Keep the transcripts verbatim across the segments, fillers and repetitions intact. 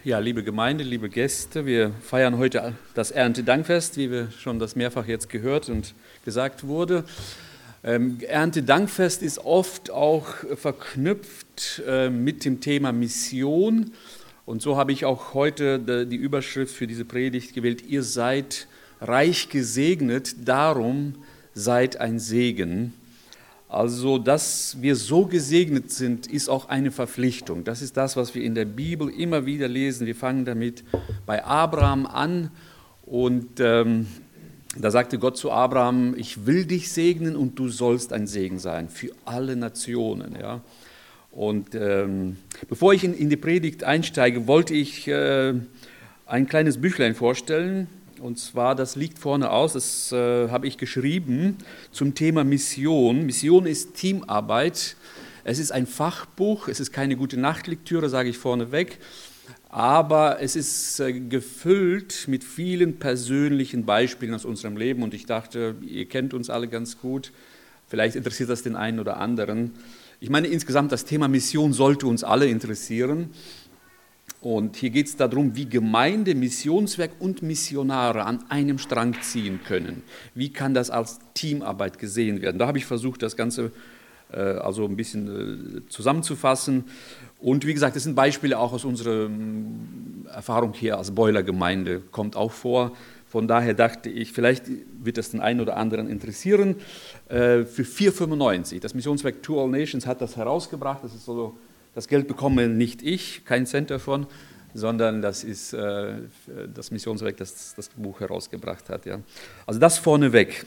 Ja, liebe Gemeinde, liebe Gäste, wir feiern heute das Erntedankfest, wie wir schon das mehrfach jetzt gehört und gesagt wurde. Ähm, Erntedankfest ist oft auch verknüpft äh, mit dem Thema Mission. Und so habe ich auch heute die Überschrift für diese Predigt gewählt: Ihr seid reich gesegnet, darum seid ein Segen. Also, dass wir so gesegnet sind, ist auch eine Verpflichtung. Das ist das, was wir in der Bibel immer wieder lesen. Wir fangen damit bei Abraham an und ähm, da sagte Gott zu Abraham: Ich will dich segnen und du sollst ein Segen sein für alle Nationen. Ja? Und ähm, bevor ich in, in die Predigt einsteige, wollte ich äh, ein kleines Büchlein vorstellen. Und zwar, das liegt vorne aus, das äh, habe ich geschrieben zum Thema Mission. Mission ist Teamarbeit. Es ist ein Fachbuch, es ist keine gute Nachtlektüre, sage ich vorneweg, aber es ist äh, gefüllt mit vielen persönlichen Beispielen aus unserem Leben. Und ich dachte, ihr kennt uns alle ganz gut, vielleicht interessiert das den einen oder anderen. Ich meine, insgesamt das Thema Mission sollte uns alle interessieren. Und hier geht es darum, wie Gemeinde, Missionswerk und Missionare an einem Strang ziehen können. Wie kann das als Teamarbeit gesehen werden? Da habe ich versucht, das Ganze äh, also ein bisschen äh, zusammenzufassen. Und wie gesagt, das sind Beispiele auch aus unserer ähm, Erfahrung hier als Boiler-Gemeinde, kommt auch vor. Von daher dachte ich, vielleicht wird das den einen oder anderen interessieren. Äh, für vier Euro fünfundneunzig, das Missionswerk To All Nations hat das herausgebracht. Das ist so. Das Geld bekomme nicht ich, kein Cent davon, sondern das ist äh, das Missionswerk, das das Buch herausgebracht hat. Ja. Also das vorneweg.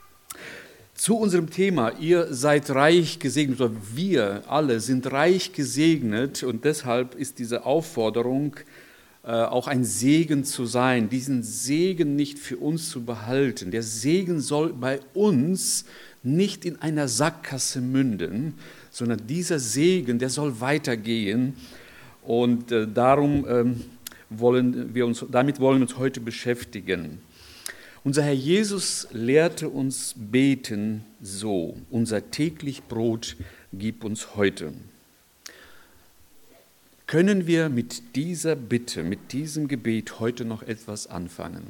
Zu unserem Thema: Ihr seid reich gesegnet, oder wir alle sind reich gesegnet, und deshalb ist diese Aufforderung, äh, auch ein Segen zu sein, diesen Segen nicht für uns zu behalten. Der Segen soll bei uns nicht in einer Sackgasse münden, sondern dieser Segen, der soll weitergehen, und äh, darum ähm, wollen wir uns, damit wollen wir uns heute beschäftigen. Unser Herr Jesus lehrte uns beten so: Unser täglich Brot gib uns heute. Können wir mit dieser Bitte, mit diesem Gebet heute noch etwas anfangen?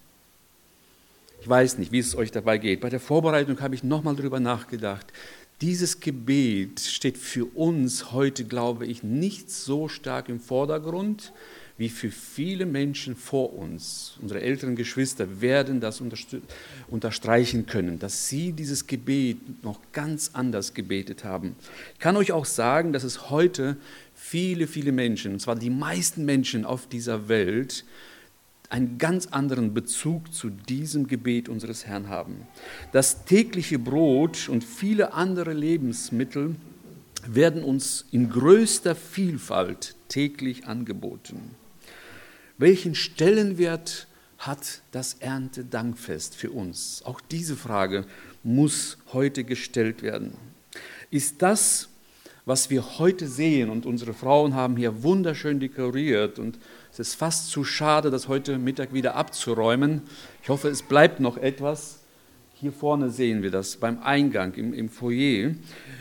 Ich weiß nicht, wie es euch dabei geht. Bei der Vorbereitung habe ich nochmal darüber nachgedacht. Dieses Gebet steht für uns heute, glaube ich, nicht so stark im Vordergrund wie für viele Menschen vor uns. Unsere älteren Geschwister werden das unterstreichen können, dass sie dieses Gebet noch ganz anders gebetet haben. Ich kann euch auch sagen, dass es heute viele, viele Menschen, und zwar die meisten Menschen auf dieser Welt, einen ganz anderen Bezug zu diesem Gebet unseres Herrn haben. Das tägliche Brot und viele andere Lebensmittel werden uns in größter Vielfalt täglich angeboten. Welchen Stellenwert hat das Erntedankfest für uns? Auch diese Frage muss heute gestellt werden. Ist das, was wir heute sehen, und unsere Frauen haben hier wunderschön dekoriert, und es ist fast zu schade, das heute Mittag wieder abzuräumen. Ich hoffe, es bleibt noch etwas. Hier vorne sehen wir das beim Eingang im, im Foyer.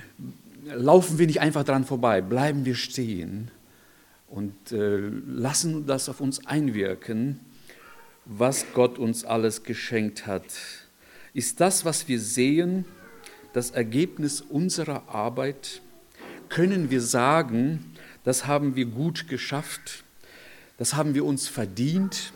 Laufen wir nicht einfach dran vorbei, bleiben wir stehen und äh, lassen das auf uns einwirken, was Gott uns alles geschenkt hat. Ist das, was wir sehen, das Ergebnis unserer Arbeit? Können wir sagen, das haben wir gut geschafft? Das haben wir uns verdient?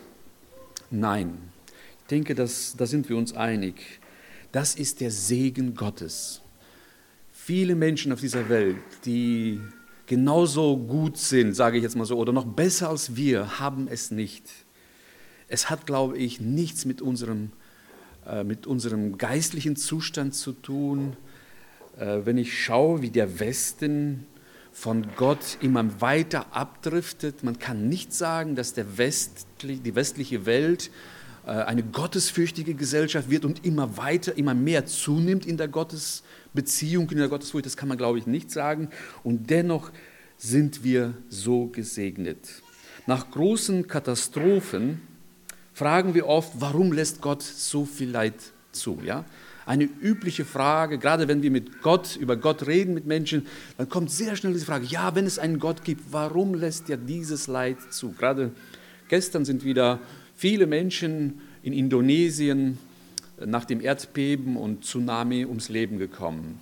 Nein, ich denke, das, da sind wir uns einig. Das ist der Segen Gottes. Viele Menschen auf dieser Welt, die genauso gut sind, sage ich jetzt mal so, oder noch besser als wir, haben es nicht. Es hat, glaube ich, nichts mit unserem, äh, mit unserem geistlichen Zustand zu tun. Äh, wenn ich schaue, wie der Westen von Gott immer weiter abdriftet. Man kann nicht sagen, dass der Westli, die westliche Welt äh, eine gottesfürchtige Gesellschaft wird und immer weiter, immer mehr zunimmt in der Gottesbeziehung, in der Gottesfurcht. Das kann man, glaube ich, nicht sagen. Und dennoch sind wir so gesegnet. Nach großen Katastrophen fragen wir oft, warum lässt Gott so viel Leid zu? Ja? Eine übliche Frage, gerade wenn wir mit Gott, über Gott reden mit Menschen, dann kommt sehr schnell diese Frage, ja, wenn es einen Gott gibt, warum lässt er dieses Leid zu? Gerade gestern sind wieder viele Menschen in Indonesien nach dem Erdbeben und Tsunami ums Leben gekommen.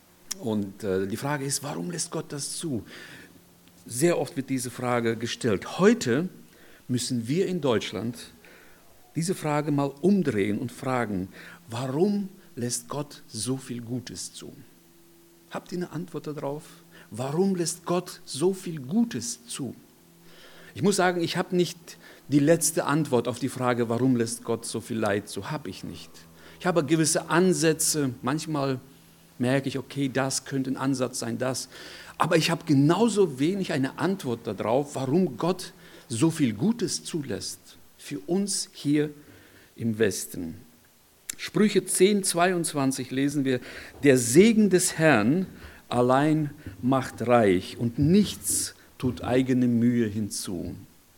Und äh, die Frage ist, warum lässt Gott das zu? Sehr oft wird diese Frage gestellt. Heute müssen wir in Deutschland diese Frage mal umdrehen und fragen, warum lässt Gott so viel Gutes zu? Habt ihr eine Antwort darauf? Warum lässt Gott so viel Gutes zu? Ich muss sagen, ich habe nicht die letzte Antwort auf die Frage, warum lässt Gott so viel Leid zu, habe ich nicht. Ich habe gewisse Ansätze, manchmal merke ich, okay, das könnte ein Ansatz sein, das. Aber ich habe genauso wenig eine Antwort darauf, warum Gott so viel Gutes zulässt für uns hier im Westen. Sprüche zehn, zweiundzwanzig lesen wir, der Segen des Herrn allein macht reich und nichts tut eigene Mühe hinzu.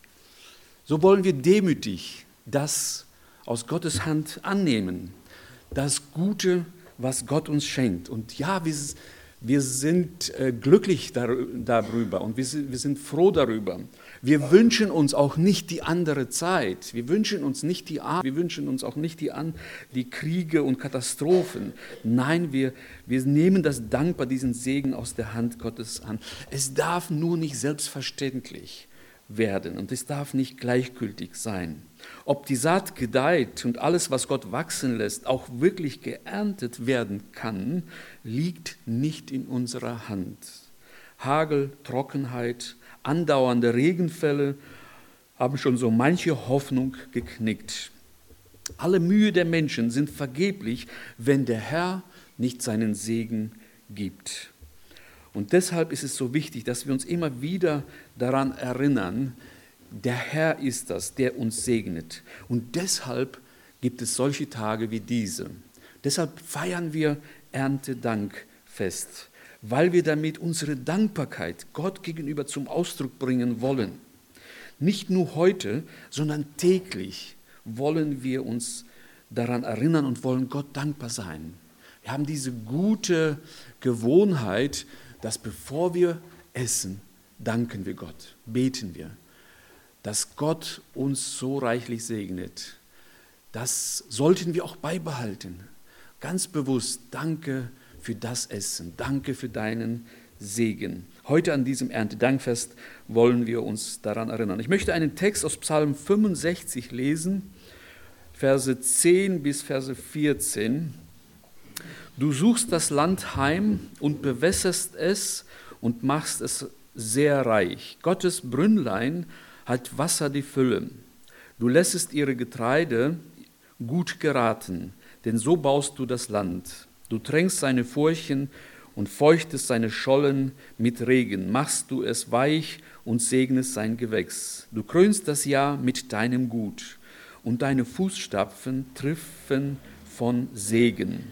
So wollen wir demütig das aus Gottes Hand annehmen, das Gute, was Gott uns schenkt. Und ja, wir, wir sind äh, glücklich dar, darüber und wir, wir sind froh darüber. Wir wünschen uns auch nicht die andere Zeit. Wir wünschen uns nicht die Armut. Wir wünschen uns auch nicht die, An, die Kriege und Katastrophen. Nein, wir, wir nehmen das dankbar, diesen Segen aus der Hand Gottes an. Es darf nur nicht selbstverständlich werden und es darf nicht gleichgültig sein. Ob die Saat gedeiht und alles, was Gott wachsen lässt, auch wirklich geerntet werden kann, liegt nicht in unserer Hand. Hagel, Trockenheit, andauernde Regenfälle haben schon so manche Hoffnung geknickt. Alle Mühe der Menschen sind vergeblich, wenn der Herr nicht seinen Segen gibt. Und deshalb ist es so wichtig, dass wir uns immer wieder daran erinnern, der Herr ist das, der uns segnet. Und deshalb gibt es solche Tage wie diese. Deshalb feiern wir Erntedankfest, weil wir damit unsere Dankbarkeit Gott gegenüber zum Ausdruck bringen wollen. Nicht nur heute, sondern täglich wollen wir uns daran erinnern und wollen Gott dankbar sein. Wir haben diese gute Gewohnheit, dass bevor wir essen, danken wir Gott, beten wir, dass Gott uns so reichlich segnet. Das sollten wir auch beibehalten. Ganz bewusst, danke für das Essen, danke für deinen Segen. Heute an diesem Erntedankfest wollen wir uns daran erinnern. Ich möchte einen Text aus Psalm fünfundsechzig lesen, Verse zehn bis Verse vierzehn. Du suchst das Land heim und bewässerst es und machst es sehr reich. Gottes Brünnlein hat Wasser die Fülle. Du lässest ihre Getreide gut geraten, denn so baust du das Land. Du tränkst seine Furchen und feuchtest seine Schollen mit Regen, machst du es weich und segnest sein Gewächs. Du krönst das Jahr mit deinem Gut und deine Fußstapfen triffen von Segen.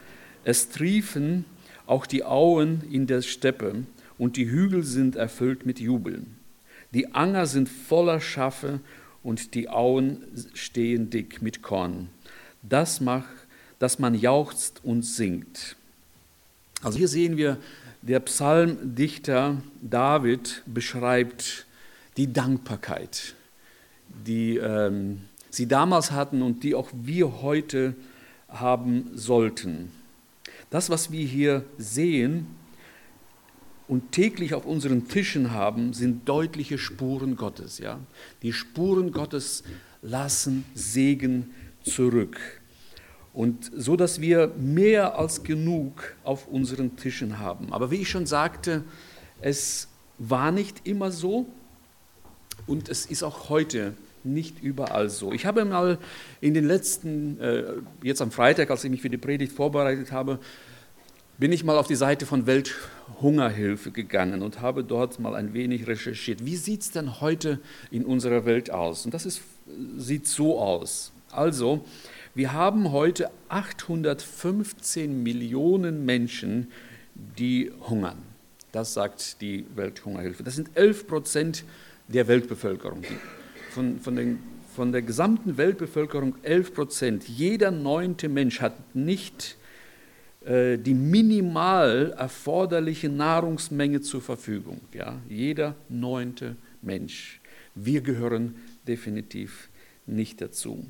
Es triefen auch die Auen in der Steppe und die Hügel sind erfüllt mit Jubel. Die Anger sind voller Schafe und die Auen stehen dick mit Korn. Das macht, dass man jauchzt und singt. Also hier sehen wir, der Psalmdichter David beschreibt die Dankbarkeit, die ähm, sie damals hatten und die auch wir heute haben sollten. Das, was wir hier sehen und täglich auf unseren Tischen haben, sind deutliche Spuren Gottes. Ja? Die Spuren Gottes lassen Segen zurück. Und so, dass wir mehr als genug auf unseren Tischen haben. Aber wie ich schon sagte, es war nicht immer so und es ist auch heute nicht überall so. Ich habe mal in den letzten, äh, jetzt am Freitag, als ich mich für die Predigt vorbereitet habe, bin ich mal auf die Seite von Welthungerhilfe gegangen und habe dort mal ein wenig recherchiert. Wie sieht es denn heute in unserer Welt aus? Und das ist, sieht so aus. Also, wir haben heute achthundertfünfzehn Millionen Menschen, die hungern. Das sagt die Welthungerhilfe. Das sind elf Prozent der Weltbevölkerung. Von, von, den, von der gesamten Weltbevölkerung elf Prozent. Jeder neunte Mensch hat nicht äh, die minimal erforderliche Nahrungsmenge zur Verfügung. Ja? Jeder neunte Mensch. Wir gehören definitiv nicht dazu.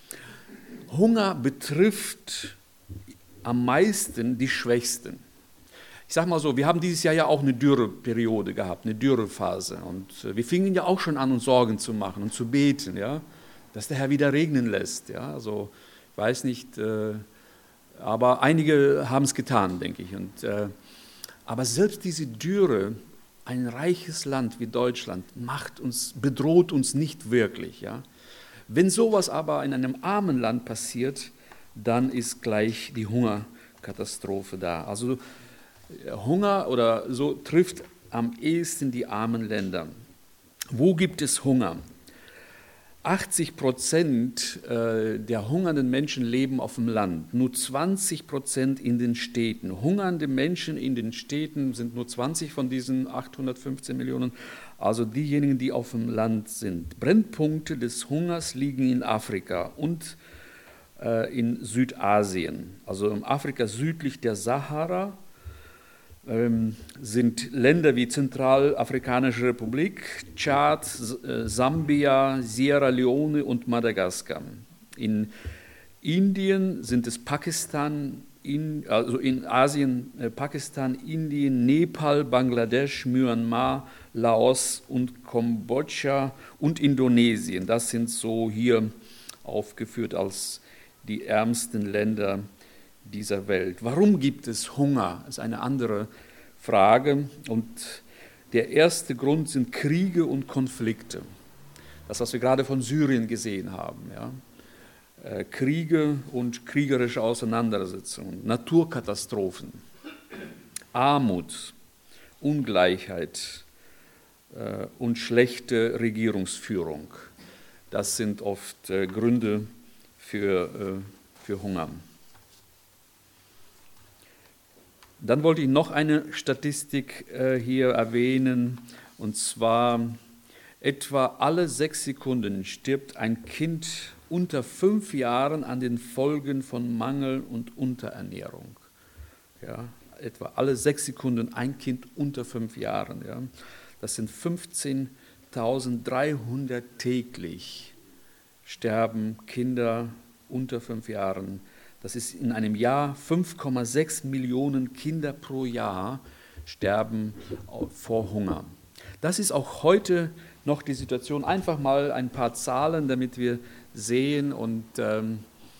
Hunger betrifft am meisten die Schwächsten. Ich sage mal so, wir haben dieses Jahr ja auch eine Dürreperiode gehabt, eine Dürrephase. Und wir fingen ja auch schon an, uns Sorgen zu machen und zu beten, ja, dass der Herr wieder regnen lässt. Ja. Also, ich weiß nicht, äh, aber einige haben es getan, denke ich. Und, äh, aber selbst diese Dürre, ein reiches Land wie Deutschland, macht uns, bedroht uns nicht wirklich. Ja. Wenn sowas aber in einem armen Land passiert, dann ist gleich die Hungerkatastrophe da. Also Hunger oder so trifft am ehesten die armen Länder. Wo gibt es Hunger? achtzig Prozent der hungernden Menschen leben auf dem Land, nur zwanzig Prozent in den Städten. Hungernde Menschen in den Städten sind nur zwanzig von diesen achthundertfünfzehn Millionen, also diejenigen, die auf dem Land sind. Brennpunkte des Hungers liegen in Afrika und äh, in Südasien, also in Afrika südlich der Sahara, ähm, sind Länder wie Zentralafrikanische Republik, Tschad, äh, Sambia, Sierra Leone und Madagaskar. In Indien sind es Pakistan, in, also in Asien äh, Pakistan, Indien, Nepal, Bangladesch, Myanmar, Laos und Kambodscha und Indonesien. Das sind so hier aufgeführt als die ärmsten Länder dieser Welt. Warum gibt es Hunger? Das ist eine andere Frage. Und der erste Grund sind Kriege und Konflikte. Das, was wir gerade von Syrien gesehen haben. Ja. Äh, Kriege und kriegerische Auseinandersetzungen, Naturkatastrophen, Armut, Ungleichheit äh, und schlechte Regierungsführung. Das sind oft äh, Gründe für, äh, für Hunger. Dann wollte ich noch eine Statistik äh, hier erwähnen, und zwar etwa alle sechs Sekunden stirbt ein Kind unter fünf Jahren an den Folgen von Mangel und Unterernährung. Ja, etwa alle sechs Sekunden ein Kind unter fünf Jahren. Ja. Das sind fünfzehntausenddreihundert täglich sterben Kinder unter fünf Jahren. Das ist in einem Jahr fünf Komma sechs Millionen Kinder pro Jahr sterben vor Hunger. Das ist auch heute noch die Situation. Einfach mal ein paar Zahlen, damit wir sehen und ähm,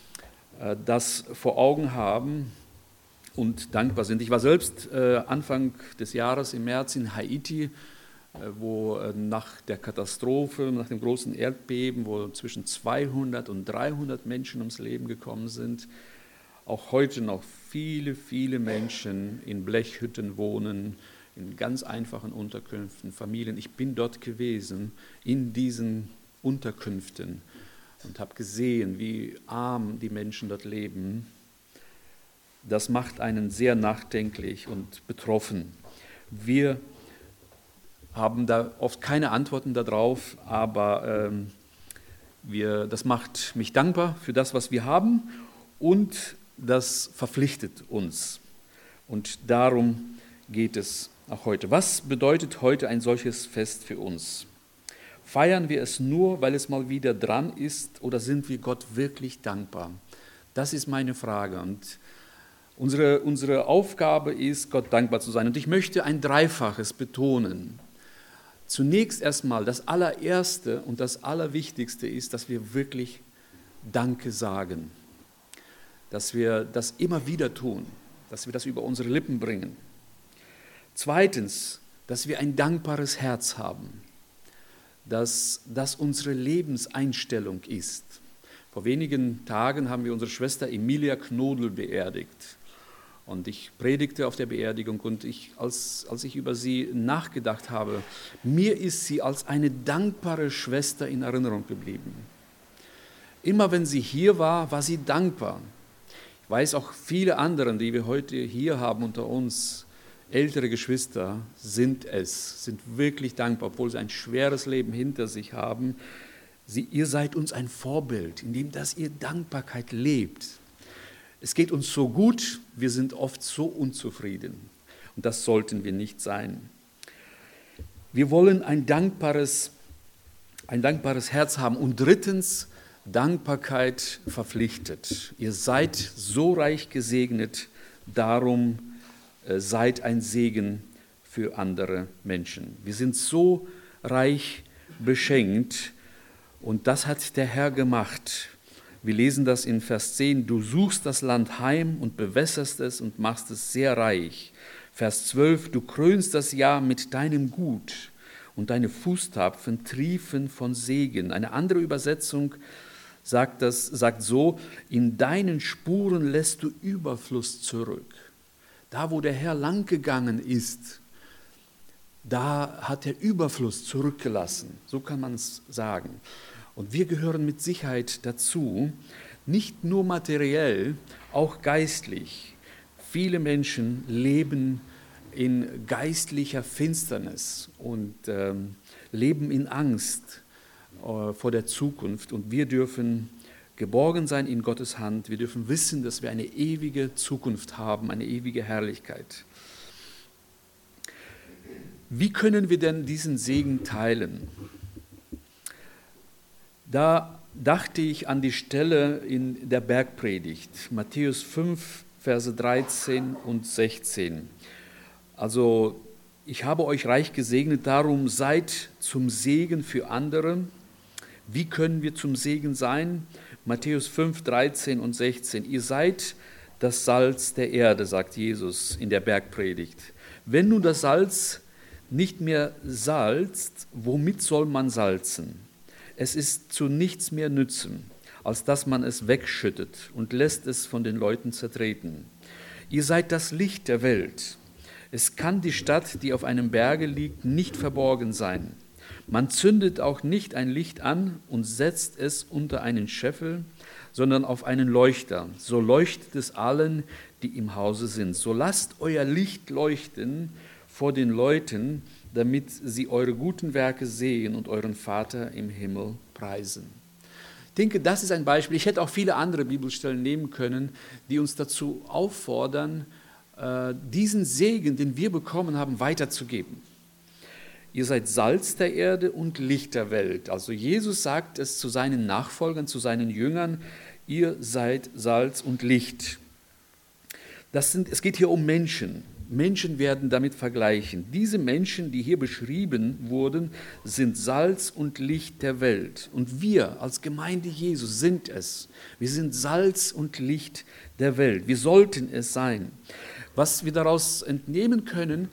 das vor Augen haben und dankbar sind. Ich war selbst äh, Anfang des Jahres im März in Haiti, äh, wo äh, nach der Katastrophe, nach dem großen Erdbeben, wo zwischen zweihundert und dreihundert Menschen ums Leben gekommen sind, auch heute noch viele, viele Menschen in Blechhütten wohnen, in ganz einfachen Unterkünften, Familien. Ich bin dort gewesen, in diesen Unterkünften und habe gesehen, wie arm die Menschen dort leben. Das macht einen sehr nachdenklich und betroffen. Wir haben da oft keine Antworten darauf, aber ähm, wir, das macht mich dankbar für das, was wir haben, und das verpflichtet uns. Und darum geht es auch heute. Was bedeutet heute ein solches Fest für uns? Feiern wir es nur, weil es mal wieder dran ist, oder sind wir Gott wirklich dankbar? Das ist meine Frage. Und unsere, unsere Aufgabe ist, Gott dankbar zu sein. Und ich möchte ein Dreifaches betonen. Zunächst erstmal, das allererste und das Allerwichtigste ist, dass wir wirklich Danke sagen. Dass wir das immer wieder tun, dass wir das über unsere Lippen bringen. Zweitens, dass wir ein dankbares Herz haben, dass das unsere Lebenseinstellung ist. Vor wenigen Tagen haben wir unsere Schwester Emilia Knodel beerdigt. Und ich predigte auf der Beerdigung, und ich, als, als ich über sie nachgedacht habe, mir ist sie als eine dankbare Schwester in Erinnerung geblieben. Immer wenn sie hier war, war sie dankbar. Ich weiß auch, viele andere, die wir heute hier haben unter uns, ältere Geschwister, sind es, sind wirklich dankbar, obwohl sie ein schweres Leben hinter sich haben. Sie, ihr seid uns ein Vorbild, indem dass ihr Dankbarkeit lebt. Es geht uns so gut, wir sind oft so unzufrieden. Und das sollten wir nicht sein. Wir wollen ein dankbares, ein dankbares Herz haben. Und drittens, Dankbarkeit verpflichtet. Ihr seid so reich gesegnet, darum äh, seid ein Segen für andere Menschen. Wir sind so reich beschenkt und das hat der Herr gemacht. Wir lesen das in Vers zehn, du suchst das Land heim und bewässerst es und machst es sehr reich. Vers zwölf, du krönst das Jahr mit deinem Gut und deine Fußtapfen triefen von Segen. Eine andere Übersetzung sagt, das, sagt so, in deinen Spuren lässt du Überfluss zurück. Da, wo der Herr lang gegangen ist, da hat er Überfluss zurückgelassen. So kann man es sagen. Und wir gehören mit Sicherheit dazu, nicht nur materiell, auch geistlich. Viele Menschen leben in geistlicher Finsternis und ähm, leben in Angst äh, vor der Zukunft. Und wir dürfen geborgen sein in Gottes Hand. Wir dürfen wissen, dass wir eine ewige Zukunft haben, eine ewige Herrlichkeit. Wie können wir denn diesen Segen teilen? Da dachte ich an die Stelle in der Bergpredigt, Matthäus fünf, Verse dreizehn und sechzehn. Also, ich habe euch reich gesegnet, darum seid zum Segen für andere. Wie können wir zum Segen sein? Matthäus fünf, dreizehn und sechzehn. Ihr seid das Salz der Erde, sagt Jesus in der Bergpredigt. Wenn nun das Salz nicht mehr salzt, womit soll man salzen? Es ist zu nichts mehr nützen, als dass man es wegschüttet und lässt es von den Leuten zertreten. Ihr seid das Licht der Welt. Es kann die Stadt, die auf einem Berge liegt, nicht verborgen sein. Man zündet auch nicht ein Licht an und setzt es unter einen Scheffel, sondern auf einen Leuchter. So leuchtet es allen, die im Hause sind. So lasst euer Licht leuchten vor den Leuten, damit sie eure guten Werke sehen und euren Vater im Himmel preisen. Ich denke, das ist ein Beispiel. Ich hätte auch viele andere Bibelstellen nehmen können, die uns dazu auffordern, diesen Segen, den wir bekommen haben, weiterzugeben. Ihr seid Salz der Erde und Licht der Welt. Also Jesus sagt es zu seinen Nachfolgern, zu seinen Jüngern, ihr seid Salz und Licht. Das sind, es geht hier um Menschen. Menschen werden damit vergleichen. Diese Menschen, die hier beschrieben wurden, sind Salz und Licht der Welt. Und wir als Gemeinde Jesu sind es. Wir sind Salz und Licht der Welt. Wir sollten es sein. Was wir daraus entnehmen können,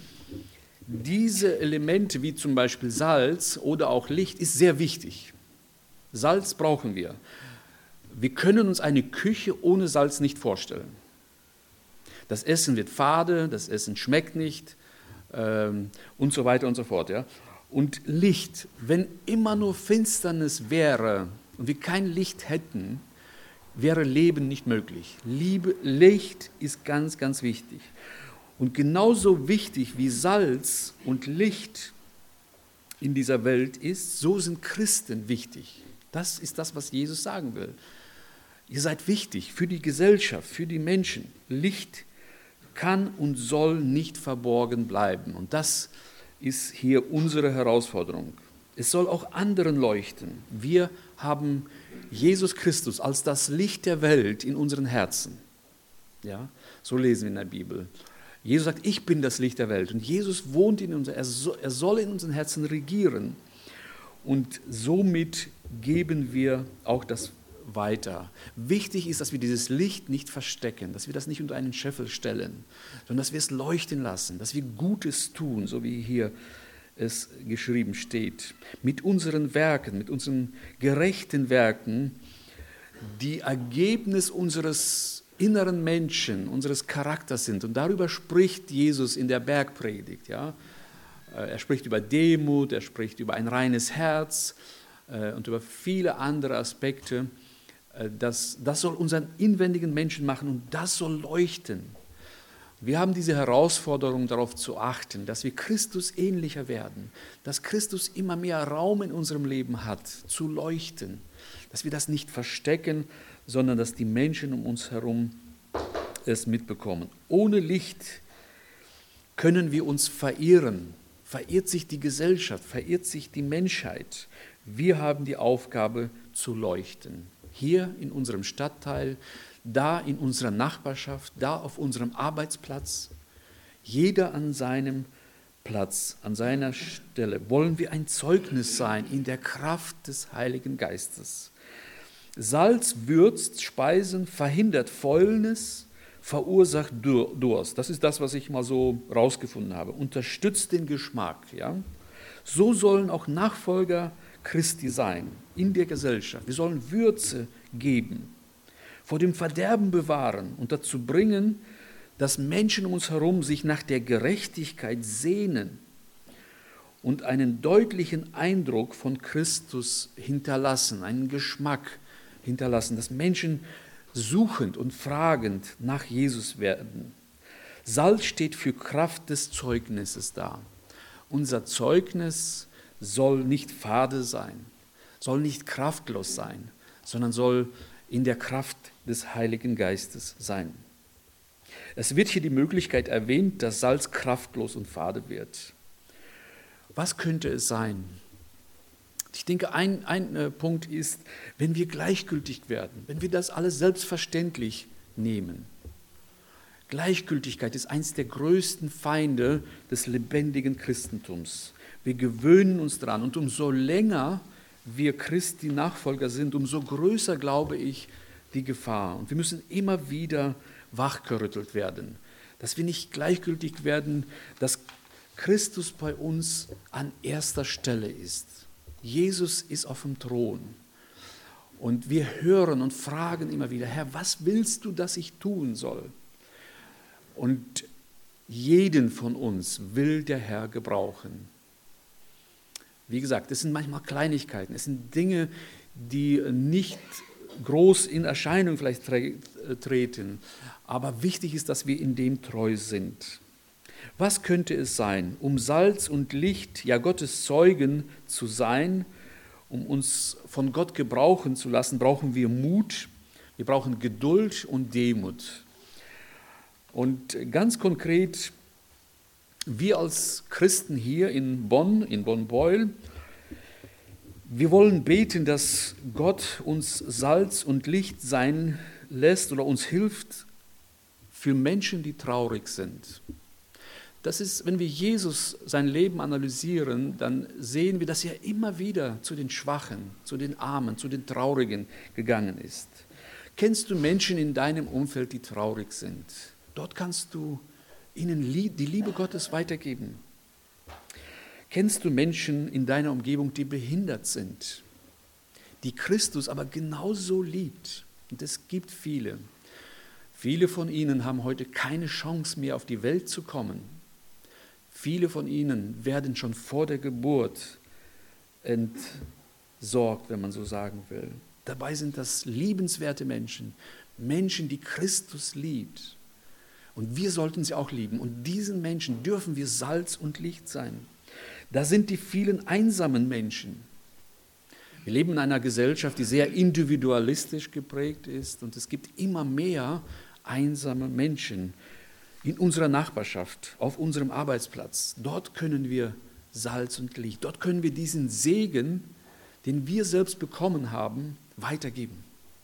diese Elemente wie zum Beispiel Salz oder auch Licht ist sehr wichtig. Salz brauchen wir. Wir können uns eine Küche ohne Salz nicht vorstellen. Das Essen wird fade, das Essen schmeckt nicht ähm, und so weiter und so fort. Ja? Und Licht, wenn immer nur Finsternis wäre und wir kein Licht hätten, wäre Leben nicht möglich. Liebe, Licht ist ganz, ganz wichtig. Und genauso wichtig wie Salz und Licht in dieser Welt ist, so sind Christen wichtig. Das ist das, was Jesus sagen will. Ihr seid wichtig für die Gesellschaft, für die Menschen. Licht kann und soll nicht verborgen bleiben. Und das ist hier unsere Herausforderung. Es soll auch anderen leuchten. Wir haben Jesus Christus als das Licht der Welt in unseren Herzen. Ja, so lesen wir in der Bibel. Jesus sagt, ich bin das Licht der Welt. Und Jesus wohnt in uns, er soll in unseren Herzen regieren. Und somit geben wir auch das weiter. Wichtig ist, dass wir dieses Licht nicht verstecken, dass wir das nicht unter einen Scheffel stellen, sondern dass wir es leuchten lassen, dass wir Gutes tun, so wie hier es geschrieben steht. Mit unseren Werken, mit unseren gerechten Werken, die Ergebnis unseres inneren Menschen, unseres Charakters sind. Und darüber spricht Jesus in der Bergpredigt. Ja? Er spricht über Demut, er spricht über ein reines Herz äh, und über viele andere Aspekte. Äh, das, das soll unseren inwendigen Menschen machen und das soll leuchten. Wir haben diese Herausforderung, darauf zu achten, dass wir Christus ähnlicher werden, dass Christus immer mehr Raum in unserem Leben hat, zu leuchten, dass wir das nicht verstecken, sondern dass die Menschen um uns herum es mitbekommen. Ohne Licht können wir uns verirren. Verirrt sich die Gesellschaft, verirrt sich die Menschheit. Wir haben die Aufgabe zu leuchten. Hier in unserem Stadtteil, da in unserer Nachbarschaft, da auf unserem Arbeitsplatz. Jeder an seinem Platz, an seiner Stelle. Wollen wir ein Zeugnis sein in der Kraft des Heiligen Geistes. Salz würzt Speisen, verhindert Fäulnis, verursacht Durst. Das ist das, was ich mal so rausgefunden habe. Unterstützt den Geschmack. Ja? So sollen auch Nachfolger Christi sein in der Gesellschaft. Wir sollen Würze geben, vor dem Verderben bewahren und dazu bringen, dass Menschen um uns herum sich nach der Gerechtigkeit sehnen und einen deutlichen Eindruck von Christus hinterlassen, einen Geschmack hinterlassen, dass Menschen suchend und fragend nach Jesus werden. Salz steht für Kraft des Zeugnisses da. Unser Zeugnis soll nicht fade sein, soll nicht kraftlos sein, sondern soll in der Kraft des Heiligen Geistes sein. Es wird hier die Möglichkeit erwähnt, dass Salz kraftlos und fade wird. Was könnte es sein? Ich denke, ein, ein äh, Punkt ist, wenn wir gleichgültig werden, wenn wir das alles selbstverständlich nehmen. Gleichgültigkeit ist eines der größten Feinde des lebendigen Christentums. Wir gewöhnen uns daran und umso länger wir Christi Nachfolger sind, umso größer, glaube ich, die Gefahr. Und wir müssen immer wieder wachgerüttelt werden, dass wir nicht gleichgültig werden, dass Christus bei uns an erster Stelle ist. Jesus ist auf dem Thron und wir hören und fragen immer wieder, Herr, was willst du, dass ich tun soll? Und jeden von uns will der Herr gebrauchen. Wie gesagt, es sind manchmal Kleinigkeiten, es sind Dinge, die nicht groß in Erscheinung vielleicht treten, aber wichtig ist, dass wir in dem treu sind. Was könnte es sein, um Salz und Licht, ja Gottes Zeugen zu sein, um uns von Gott gebrauchen zu lassen, brauchen wir Mut, wir brauchen Geduld und Demut. Und ganz konkret, wir als Christen hier in Bonn, in Bonn-Beuel, wir wollen beten, dass Gott uns Salz und Licht sein lässt oder uns hilft für Menschen, die traurig sind. Das ist, wenn wir Jesus sein Leben analysieren, dann sehen wir, dass er immer wieder zu den Schwachen, zu den Armen, zu den Traurigen gegangen ist. Kennst du Menschen in deinem Umfeld, die traurig sind? Dort kannst du ihnen die Liebe Gottes weitergeben. Kennst du Menschen in deiner Umgebung, die behindert sind, die Christus aber genauso liebt? Und es gibt viele. Viele von ihnen haben heute keine Chance mehr, auf die Welt zu kommen. Viele von ihnen werden schon vor der Geburt entsorgt, wenn man so sagen will. Dabei sind das liebenswerte Menschen, Menschen, die Christus liebt. Und wir sollten sie auch lieben. Und diesen Menschen dürfen wir Salz und Licht sein. Da sind die vielen einsamen Menschen. Wir leben in einer Gesellschaft, die sehr individualistisch geprägt ist. Und es gibt immer mehr einsame Menschen in unserer Nachbarschaft, auf unserem Arbeitsplatz. Dort können wir Salz und Licht, dort können wir diesen Segen, den wir selbst bekommen haben, weitergeben.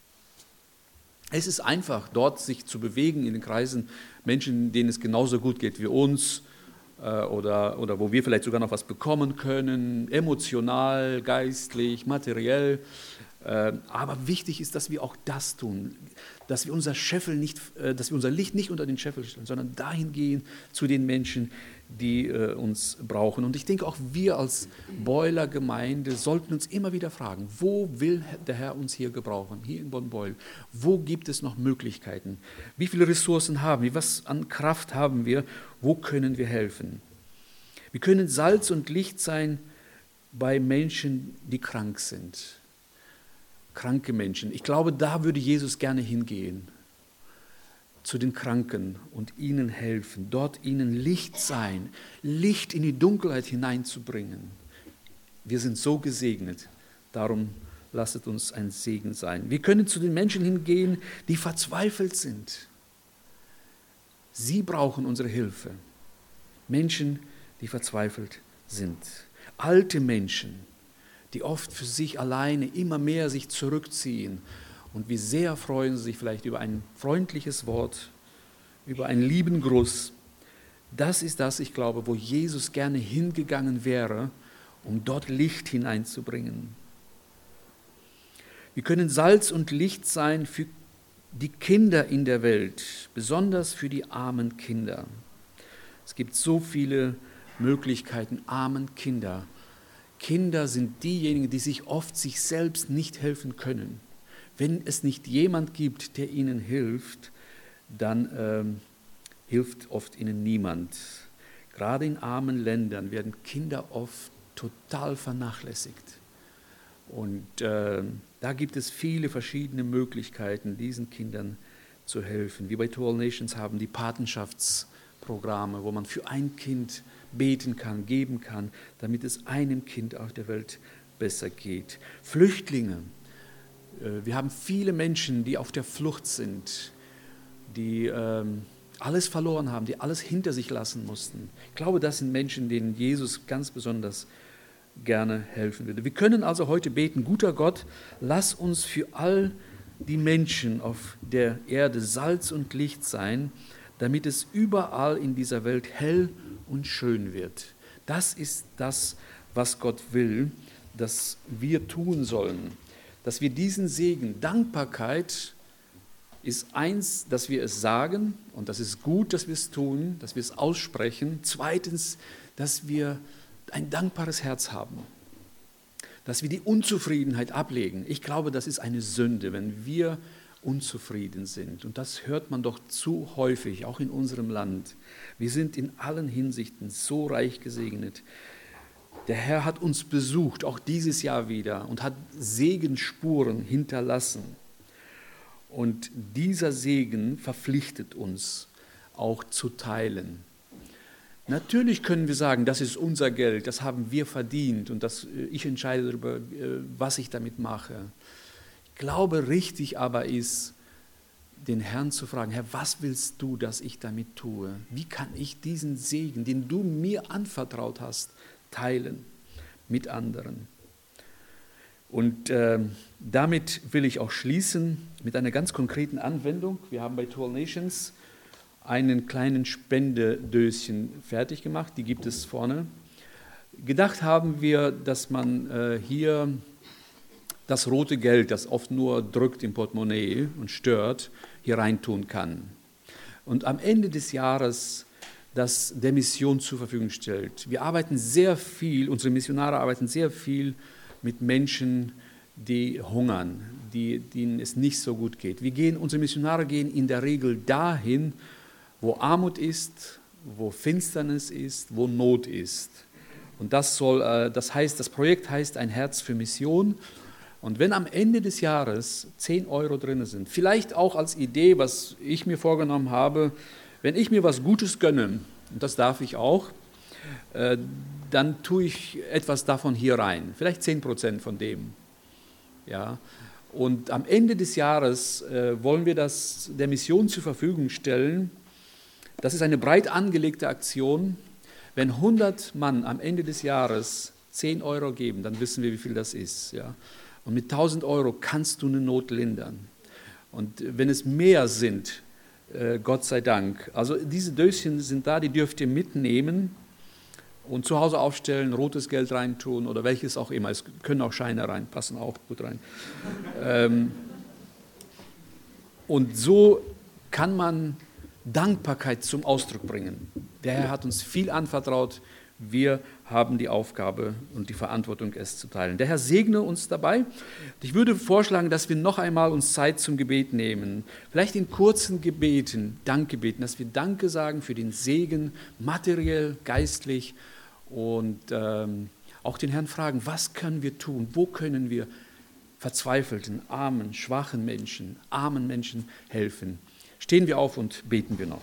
Es ist einfach, dort sich zu bewegen in den Kreisen, Menschen, denen es genauso gut geht wie uns äh, oder, oder wo wir vielleicht sogar noch was bekommen können, emotional, geistlich, materiell. Äh, aber wichtig ist, dass wir auch das tun, dass wir unser Scheffel nicht, äh, dass wir unser Licht nicht unter den Scheffel stellen, sondern dahin gehen zu den Menschen, die äh, uns brauchen. Und ich denke, auch wir als Beuler Gemeinde sollten uns immer wieder fragen, wo will der Herr uns hier gebrauchen, hier in Bonn-Beuel? Wo gibt es noch Möglichkeiten? Wie viele Ressourcen haben wir? Was an Kraft haben wir? Wo können wir helfen? Wir können Salz und Licht sein bei Menschen, die krank sind. Kranke Menschen. Ich glaube, da würde Jesus gerne hingehen, zu den Kranken und ihnen helfen, dort ihnen Licht sein, Licht in die Dunkelheit hineinzubringen. Wir sind so gesegnet, darum lasset uns ein Segen sein. Wir können zu den Menschen hingehen, die verzweifelt sind, Sie brauchen unsere Hilfe. Menschen, die verzweifelt sind. Alte Menschen, die oft für sich alleine immer mehr sich zurückziehen. Und wie sehr freuen sie sich vielleicht über ein freundliches Wort, über einen lieben Gruß. Das ist das, ich glaube, wo Jesus gerne hingegangen wäre, um dort Licht hineinzubringen. Wir können Salz und Licht sein für die Kinder in der Welt, besonders für die armen Kinder. Es gibt so viele Möglichkeiten, armen Kinder. Kinder sind diejenigen, die sich oft sich selbst nicht helfen können. Wenn es nicht jemand gibt, der ihnen hilft, dann ähm, hilft oft ihnen niemand. Gerade in armen Ländern werden Kinder oft total vernachlässigt. Und äh, da gibt es viele verschiedene Möglichkeiten, diesen Kindern zu helfen. Wir bei To All Nations haben die Patenschaftsprogramme, wo man für ein Kind beten kann, geben kann, damit es einem Kind auf der Welt besser geht. Flüchtlinge. Äh, wir haben viele Menschen, die auf der Flucht sind, die äh, alles verloren haben, die alles hinter sich lassen mussten. Ich glaube, das sind Menschen, denen Jesus ganz besonders gerne helfen würde. Wir können also heute beten, guter Gott, lass uns für all die Menschen auf der Erde Salz und Licht sein, damit es überall in dieser Welt hell und schön wird. Das ist das, was Gott will, dass wir tun sollen, dass wir diesen Segen, Dankbarkeit ist eins, dass wir es sagen und das ist gut, dass wir es tun, dass wir es aussprechen. Zweitens, dass wir ein dankbares Herz haben, dass wir die Unzufriedenheit ablegen. Ich glaube, das ist eine Sünde, wenn wir unzufrieden sind. Und das hört man doch zu häufig, auch in unserem Land. Wir sind in allen Hinsichten so reich gesegnet. Der Herr hat uns besucht, auch dieses Jahr wieder, und hat Segensspuren hinterlassen. Und dieser Segen verpflichtet uns auch zu teilen. Natürlich können wir sagen, das ist unser Geld, das haben wir verdient und das, ich entscheide darüber, was ich damit mache. Ich glaube, richtig aber ist, den Herrn zu fragen, Herr, was willst du, dass ich damit tue? Wie kann ich diesen Segen, den du mir anvertraut hast, teilen mit anderen? Und äh, damit will ich auch schließen mit einer ganz konkreten Anwendung. Wir haben bei To All Nations einen kleinen Spendedöschen fertig gemacht, die gibt es vorne. Gedacht haben wir, dass man äh, hier das rote Geld, das oft nur drückt im Portemonnaie und stört, hier reintun kann. Und am Ende des Jahres das der Mission zur Verfügung stellt. Wir arbeiten sehr viel, unsere Missionare arbeiten sehr viel mit Menschen, die hungern, die, denen es nicht so gut geht. Wir gehen, unsere Missionare gehen in der Regel dahin, wo Armut ist, wo Finsternis ist, wo Not ist. Und das soll, das heißt, das Projekt heißt ein Herz für Mission. Und wenn am Ende des Jahres zehn Euro drin sind, vielleicht auch als Idee, was ich mir vorgenommen habe, wenn ich mir was Gutes gönne, und das darf ich auch, dann tue ich etwas davon hier rein, vielleicht zehn Prozent von dem. Ja. Und am Ende des Jahres wollen wir das der Mission zur Verfügung stellen. Das ist eine breit angelegte Aktion. Wenn hundert Mann am Ende des Jahres zehn Euro geben, dann wissen wir, wie viel das ist. Ja? Und mit tausend Euro kannst du eine Not lindern. Und wenn es mehr sind, äh, Gott sei Dank. Also diese Döschen sind da, die dürft ihr mitnehmen und zu Hause aufstellen, rotes Geld reintun oder welches auch immer. Es können auch Scheine rein, passen auch gut rein. ähm, und so kann man Dankbarkeit zum Ausdruck bringen. Der Herr hat uns viel anvertraut. Wir haben die Aufgabe und die Verantwortung, es zu teilen. Der Herr segne uns dabei. Ich würde vorschlagen, dass wir noch einmal uns Zeit zum Gebet nehmen. Vielleicht in kurzen Gebeten, Dankgebeten, dass wir Danke sagen für den Segen, materiell, geistlich und ähm, auch den Herrn fragen, was können wir tun? Wo können wir verzweifelten, armen, schwachen Menschen, armen Menschen helfen? Stehen wir auf und beten wir noch.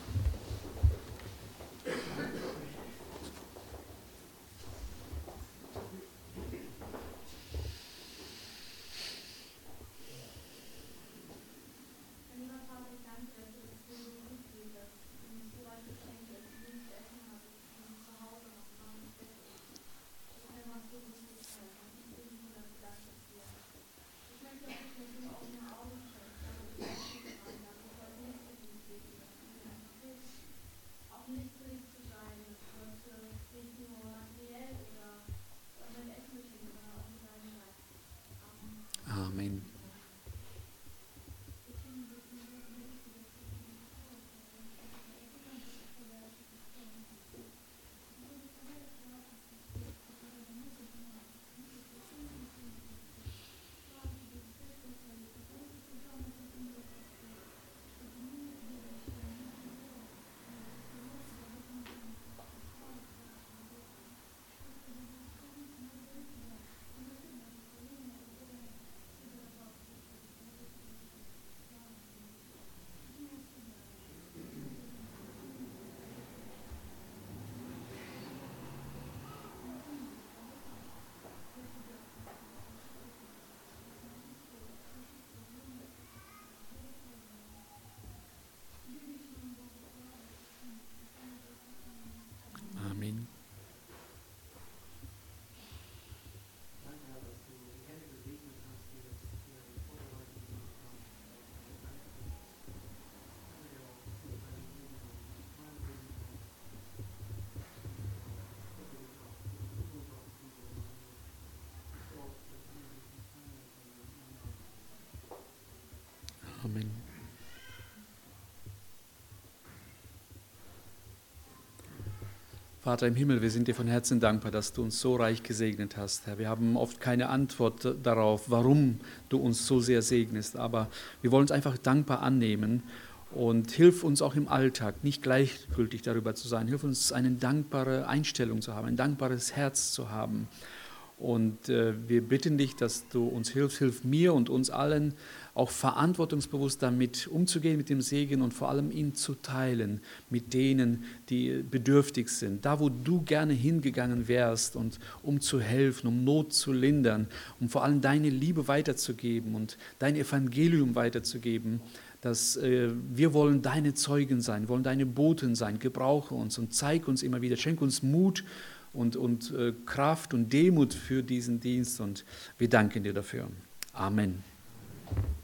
Vater im Himmel, wir sind dir von Herzen dankbar, dass du uns so reich gesegnet hast, Herr. Wir haben oft keine Antwort darauf, warum du uns so sehr segnest, aber wir wollen es einfach dankbar annehmen und hilf uns auch im Alltag, nicht gleichgültig darüber zu sein. Hilf uns, eine dankbare Einstellung zu haben, ein dankbares Herz zu haben. Und äh, wir bitten dich, dass du uns hilfst, hilf mir und uns allen, auch verantwortungsbewusst damit umzugehen mit dem Segen und vor allem ihn zu teilen mit denen, die bedürftig sind. Da, wo du gerne hingegangen wärst, und um zu helfen, um Not zu lindern, um vor allem deine Liebe weiterzugeben und dein Evangelium weiterzugeben, dass äh, wir wollen deine Zeugen sein, wollen deine Boten sein. Gebrauche uns und zeig uns immer wieder, schenk uns Mut und, und äh, Kraft und Demut für diesen Dienst, und wir danken dir dafür. Amen.